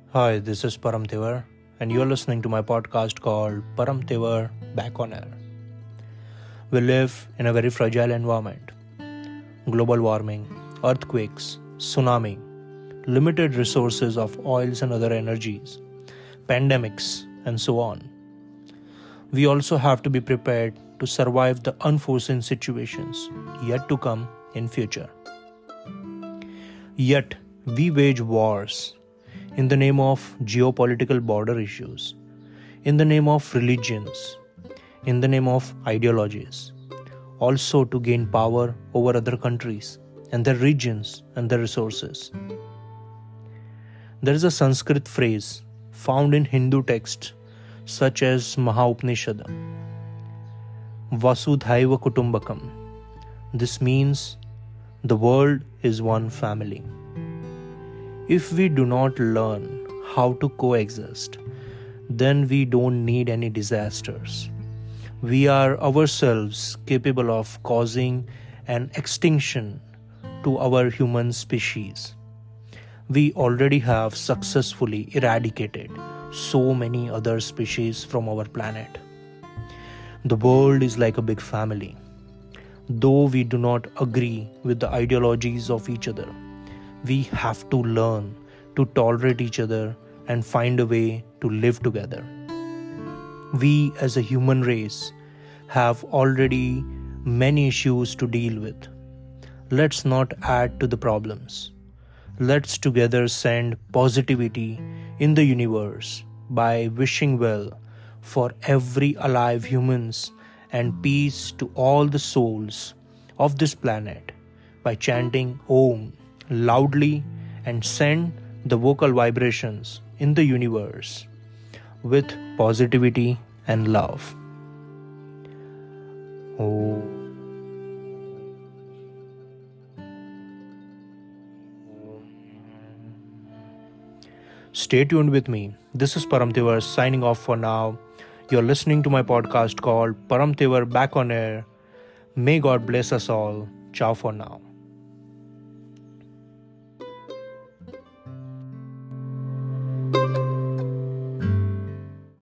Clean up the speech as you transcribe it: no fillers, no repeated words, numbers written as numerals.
Hi, this is Param Thevar, and you're listening to my podcast called Param Thevar Back on Air. We live in a very fragile environment. Global warming, earthquakes, tsunami, limited resources of oils and other energies, pandemics, and so on. We also have to be prepared to survive the unforeseen situations yet to come in future. Yet, we wage wars in the name of geopolitical border issues, in the name of religions, in the name of ideologies, also to gain power over other countries and their regions and their resources. There is a Sanskrit phrase found in Hindu texts such as Maha-Upanishad, Vasudhaiva Kutumbakam. This means the world is one family. If we do not learn how to coexist, then we don't need any disasters. We are ourselves capable of causing an extinction to our human species. We already have successfully eradicated so many other species from our planet. The world is like a big family. Though we do not agree with the ideologies of each other, we have to learn to tolerate each other and find a way to live together. We as a human race have already many issues to deal with. Let's not add to the problems. Let's together send positivity in the universe by wishing well for every alive humans and peace to all the souls of this planet by chanting Om loudly and send the vocal vibrations in the universe with positivity and love. Oh. Stay tuned with me. This is Param Thevar signing off for now. You're listening to my podcast called Param Thevar Back on Air. May God bless us all. Ciao for now.